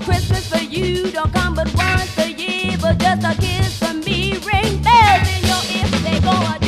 Christmas for you don't come but once a year, but just a kiss from me ring bells in your ear. They go.